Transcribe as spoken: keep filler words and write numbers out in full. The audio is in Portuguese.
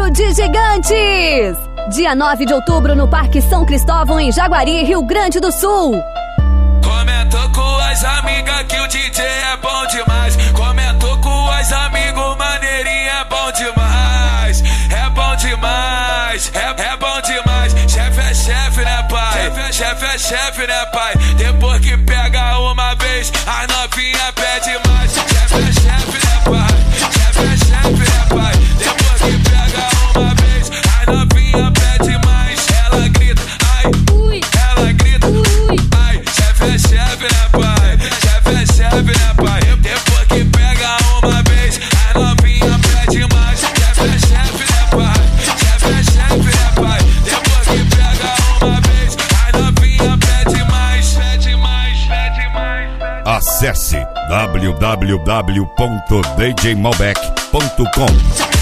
Encontro de Gigantes. Dia nove de outubro no Parque São Cristóvão, em Jaguari, Rio Grande do Sul. Comentou com as amigas que o D J é bom demais. Comentou com as amigos, maneirinho é bom demais. É bom demais, é, é bom demais. Chefe é chefe, né, pai? Chefe é chefe, é chefe, né, pai? Depois que pega uma vez, as novinha pede mais. Chefe é chefe, né, pai? Chefe é chefe, né, pai? Depois que pega uma vez, as novinha pede mais. Ela grita, ai, ui. Ela grita, ui. Ai, chefe é chefe, né, pai? Chefe é chefe, né, pai? Depois que pega uma vez, as novinha pede mais. Chefe é chefe, né, pai? Chefe é chefe, né, pai? Depois que pega uma vez, as novinha pede mais. Pede mais, pede mais, pede mais. Acesse w w w ponto d j malbec ponto com.